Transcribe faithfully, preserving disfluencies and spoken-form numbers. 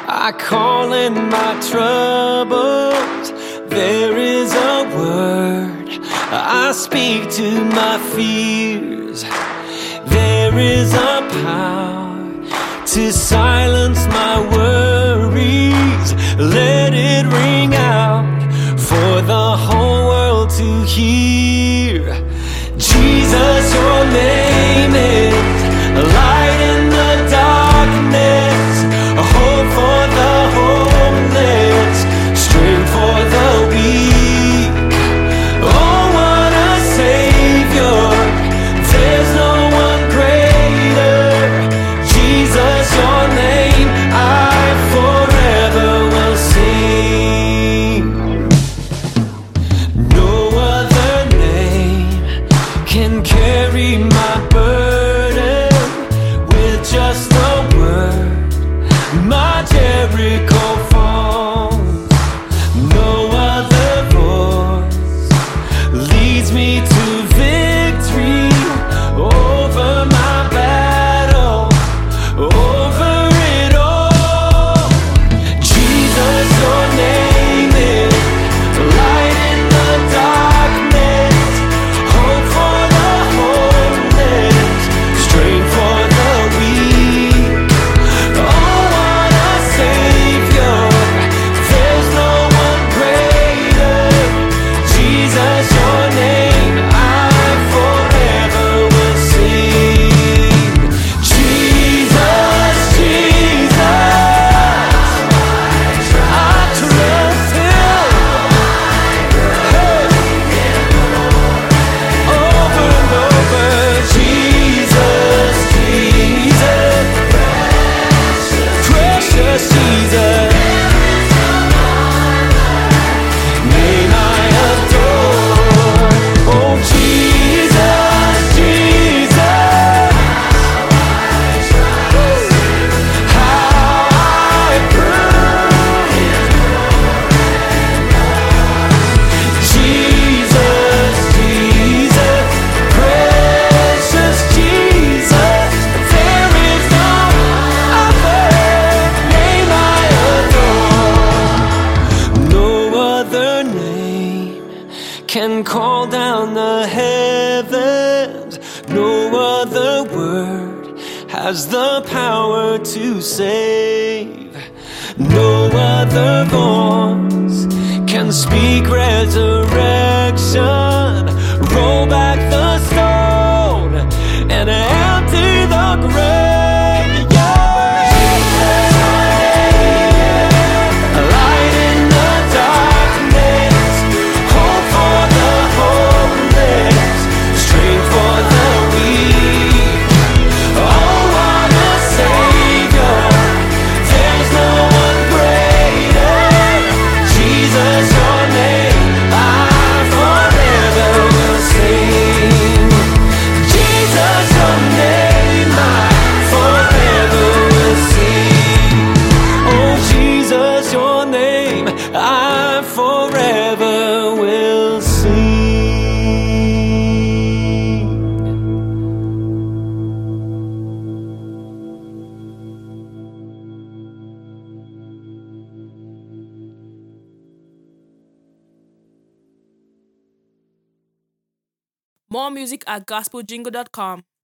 I call in my troubles. There is a word I speak to my fears. There is a power to silence my worries. Let it ring out for the whole world to hear. Jesus, your name is a light in the darkness, a hope for the homeless, strength for the weak. Oh, what a Savior, there's no one greater. Jesus, your name I forever will sing. No other name can carry my burden. With just a word, my Jericho falls. No other voice leads me to victory over my battle, over it all. Jesus, your name is light in the darkness, hope for the homeless, strength for the weak. Oh, what a Savior, there's no one greater. Jesus, your name I forever will sing. Jesus, Jesus, I trust Him. Over and over, Jesus, Jesus, precious Jesus, name I adore. Oh, Jesus, Jesus, how I prove. Jesus, Jesus, precious Jesus, there is no other name I adore. No other name can call down the heavens. No other word has the power to save. No other voice can speak resurrection. Roll back the stone and empty the grave. Light in the darkness, hope for the homeless, strength for the weak. Oh, what a Savior, there's no one greater. Jesus, your name I forever will sing. Jesus, your name I forever will sing. Oh, Jesus, your name I forever will sing. More music at gospel jingle dot com.